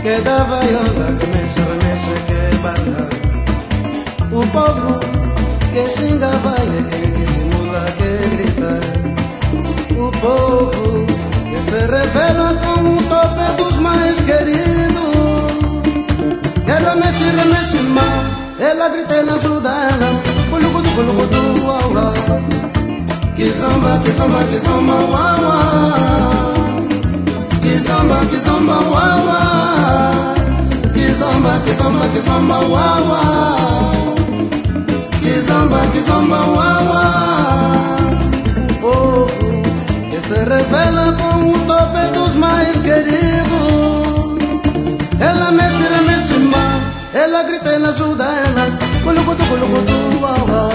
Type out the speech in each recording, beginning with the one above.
que da vaiola, que mexe, remexe, que banda. O povo que xinga vai, que simula, que grita. O povo que se revela com o tope dos mais queridos. Ela mexe, remexe, mal, ela grita, ela ajuda, ela culucudu, uau, uau. Que samba, que samba, que samba, uau, uau. Que samba, uau, uau. Que samba, uau, uau. Que samba, uau, uau. O povo que se revela com o tope dos mais queridos. Ela mexe, remexe, mal, ela grita, ela ajuda, ela culucudu, uau, uau.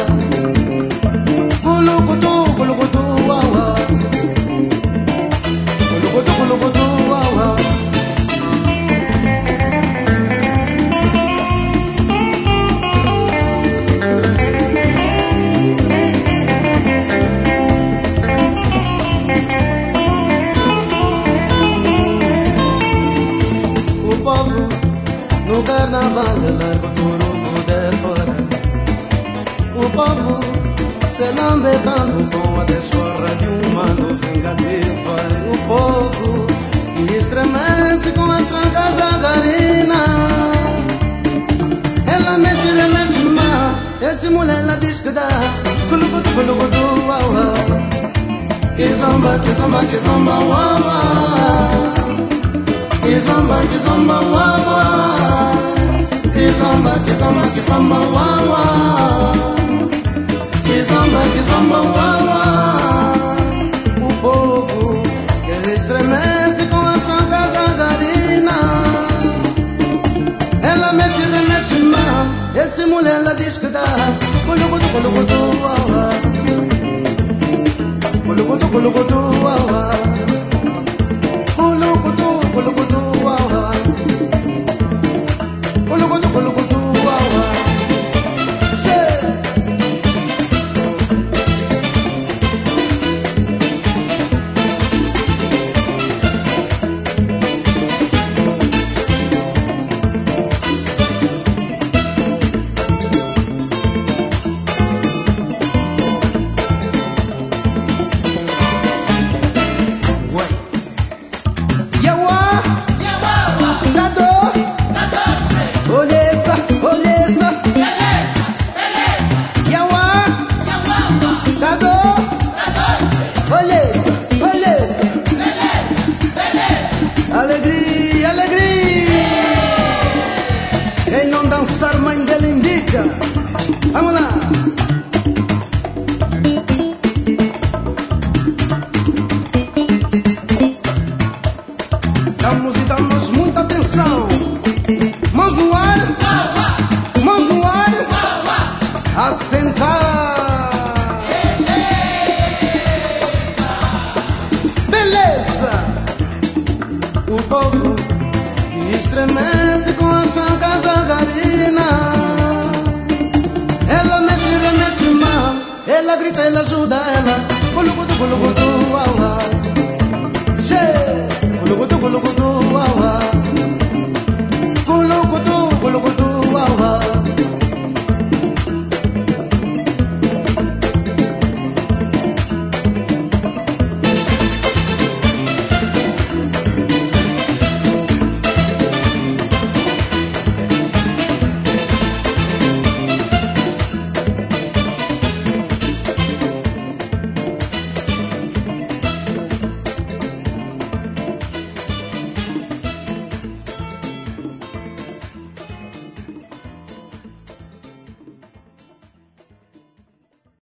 Culucudu, uau, uau. Culucudu, uau, uau. O povo no carnaval larga o turuco de fora. O povo se lambetando com a desforra de um mano vingativa. O povo que estremece com as chancas da garina. Ela mexe, remexe, má, esse mulher ela diz que dá culucudu, uau, uau. Que samba, uau, uau. Que samba, uau, uau. Que samba, uau, uau. Que samba, uau, uau. O povo que ele estremece com as chancas da garina. Ela mexe, remexe, mal, esse mulher ela diz que dá culucudu, uau, uau. Culucudu, uau, uau. Culucudu, uau, uau. Culucudu, uau, uau. Vamos lá! Damos e damos muita atenção. Mãos no ar, a sentar. Beleza! O povo que estremece com as chancas da garina. Ela mexe, remexe, mal, ela grita, ela ajuda, ela culucudu,